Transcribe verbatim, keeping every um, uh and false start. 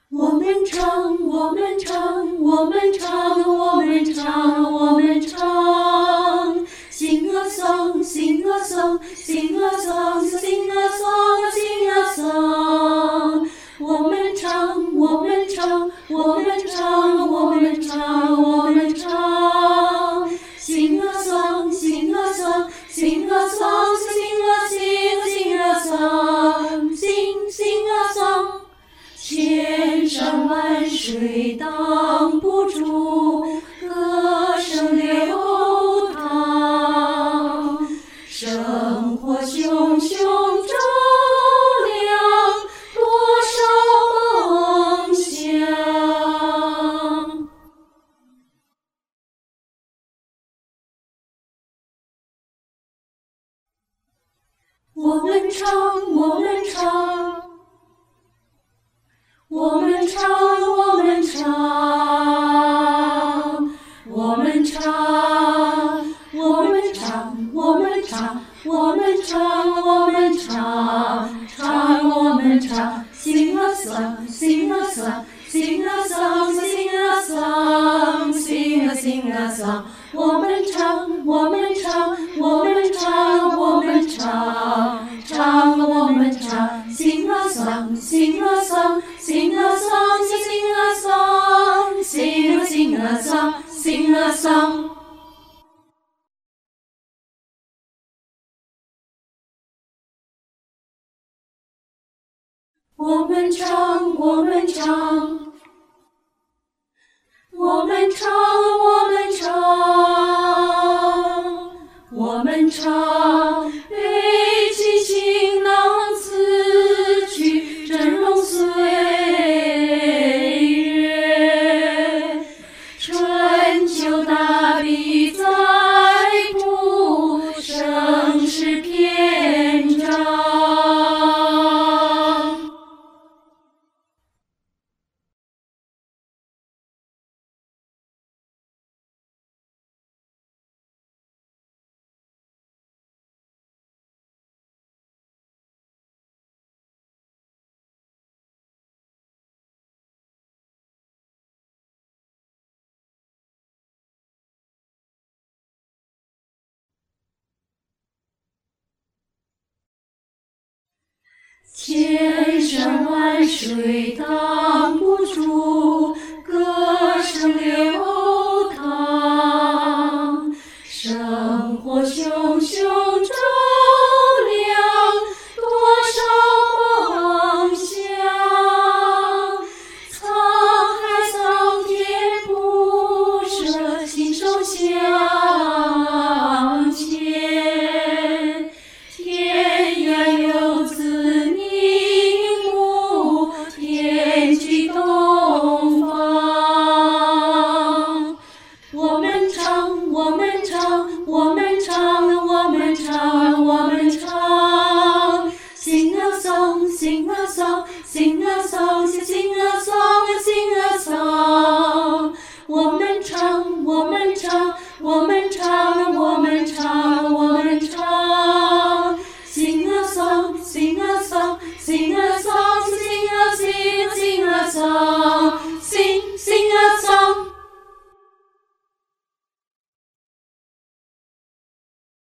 我们唱，我们唱，我们唱，我们唱，我们唱。Sing a song, sing a song, sing a song, sing a song, sing a song。我们唱，我们唱，我们唱，我们唱，我们唱。Sing a song, sing a song, sing a song, sing a sing sing a song, sing sing a song。千山万水挡不住歌声流淌，生活熊熊照亮多少梦想。我们唱，我们唱。我们唱，我们唱，我们唱，我们唱，我们唱，我们唱，我们唱，唱我们唱。Sing a song, sing a song, sing a song, sing a song, sing a sing a song。我们唱，我们唱，我们唱，我们唱，唱我们唱。Sing a song, sing a song。Sing a song, sing a song, sing a sing a song, sing a song。我们唱，我们唱，我们唱，我们唱，我们唱，背起行囊辞去峥嵘岁月，春秋大笔载布盛世篇章。千山万水挡不住歌声流淌，生活熊熊照亮多少梦想。沧海桑田不舍，心手相牵，天涯游子东方。我们唱，我们唱，我们唱，我们唱，我们唱。Sing a song, sing a song, sing a song, sing a song, sing a song。我们唱，我们唱。